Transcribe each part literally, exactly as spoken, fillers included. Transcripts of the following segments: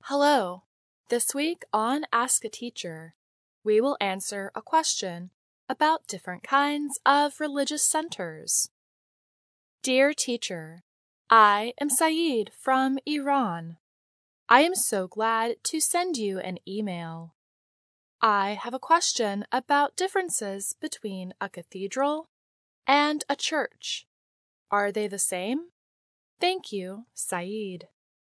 Hello. This week on Ask a Teacher, we will answer a question about different kinds of religious centers. Dear teacher, I am Saeed from Iran. I am so glad to send you an email. I have a question about differences between a cathedral and a church. Are they the same? Thank you, Saeed.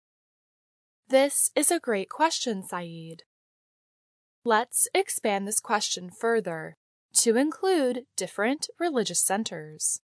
This is a great question, Saeed. Let's expand this question further to include different religious centers.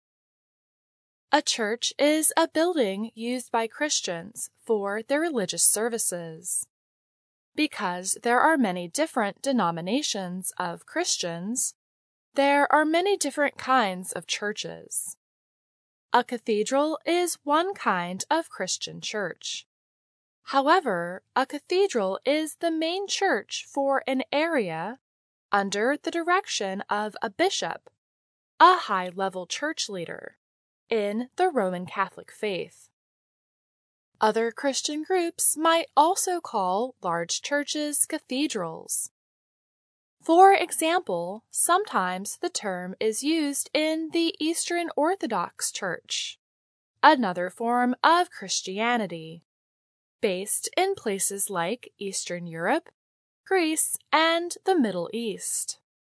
A church is a building used by Christians for their religious services. Because there are many different denominations of Christians, there are many different kinds of churches. A cathedral is one kind of Christian church. However, a cathedral is the main church for an area under the direction of a bishop, a high-level church leader, in the Roman Catholic faith. Other Christian groups might also call large churches cathedrals. For example, sometimes the term is used in the Eastern Orthodox Church, another form of Christianity, based in places like Eastern Europe, Greece, and the Middle East.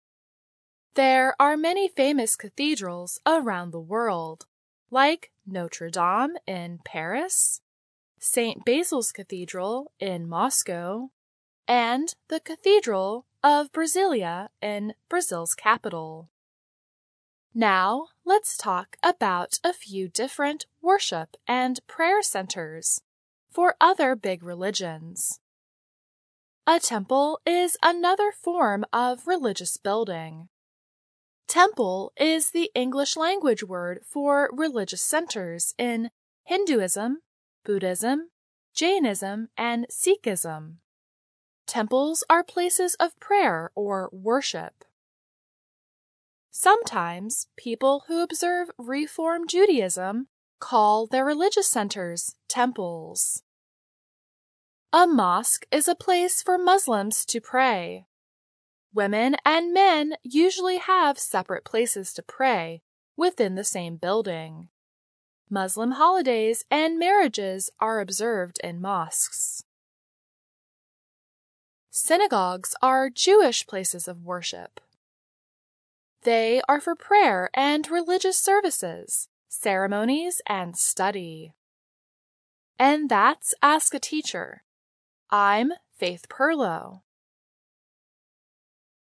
There are many famous cathedrals around the world, like Notre Dame in Paris, Saint Basil's Cathedral in Moscow, and the Cathedral of Brasilia in Brazil's capital. Now, let's talk about a few different worship and prayer centers for other big religions. A temple is another form of religious building. Temple is the English language word for religious centers in Hinduism, Buddhism, Jainism, and Sikhism. Temples are places of prayer or worship. Sometimes people who observe Reform Judaism call their religious centers temples. A mosque is a place for Muslims to pray. Women and men usually have separate places to pray within the same building. Muslim holidays and marriages are observed in mosques. Synagogues are Jewish places of worship. They are for prayer and religious services, ceremonies, and study. And that's Ask a Teacher. I'm Faith Perlow.